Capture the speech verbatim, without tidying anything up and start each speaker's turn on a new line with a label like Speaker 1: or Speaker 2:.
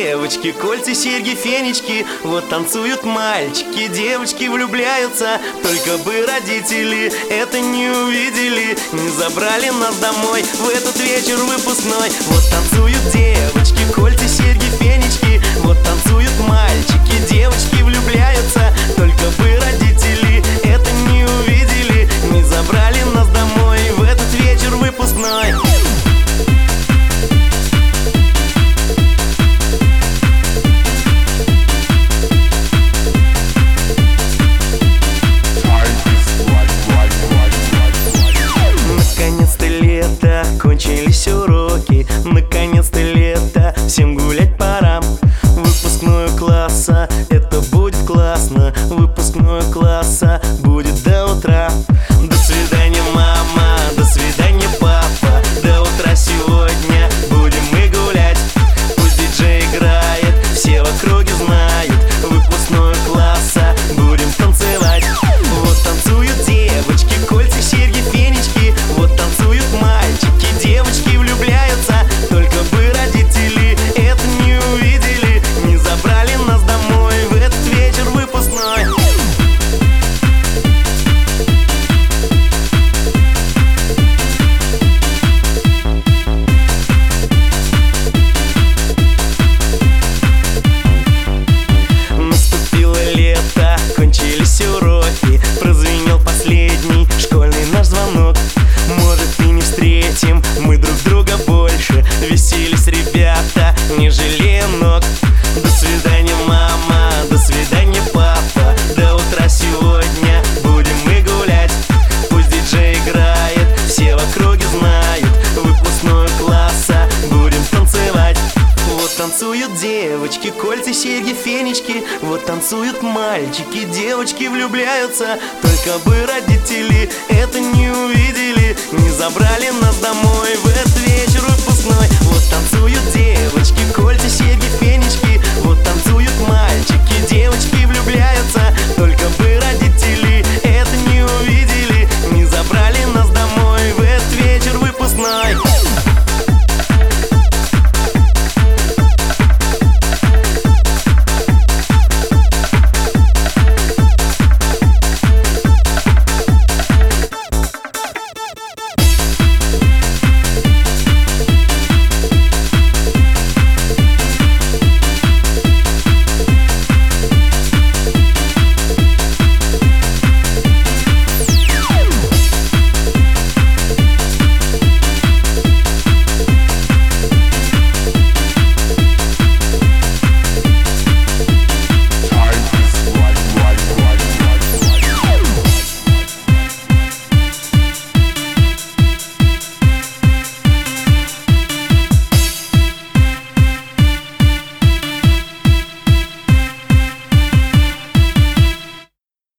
Speaker 1: девочки, кольца, серьги, фенечки. Вот танцуют мальчики, девочки влюбляются. Только бы родители это не увидели, не забрали нас домой в этот вечер выпускной. Вот танцуют девочки, кольца, серьги, фенечки. Вот танцуют мальчики, девочки влюбляются. Только бы родители это не увидели, не забрали нас домой в этот вечер выпускной. Наконец-то лето, кончились уроки. Наконец-то лето, всем гулять пора. Выпускной класса, это будет классно. Выпускной класса будет до утра. До свидания, мама, до свидания, папа. До утра сегодня будем мы гулять. Пусть диджей играет, все в округе знают. Выпускной класса будем танцевать. Вот танцуют девочки, кольца, серьги, фенечки. Вот танцуют мальчики, девочки влюбляются. Только бы родители это не увидели, не забрали нас домой в этот вечер выпускной. Наступило лето, кончились уроки. Прозвенел последний школьный наш звонок. Может, и не встретим мы друг друга больше. Веселись, ребята, не жалея ног. До свидания, мама, до свидания, папа. До утра сегодня будем мы гулять. Пусть диджей играет, все в округе знают. Выпускной класса будем танцевать. Вот танцуют девочки, кольца, серьги, фенечки. Вот танцуют мальчики, девочки влюбляются. Только бы родители это не увидели, не забрали нас домой в этот вечер выпускной. Вот танцуют девочки, кольца, серьги,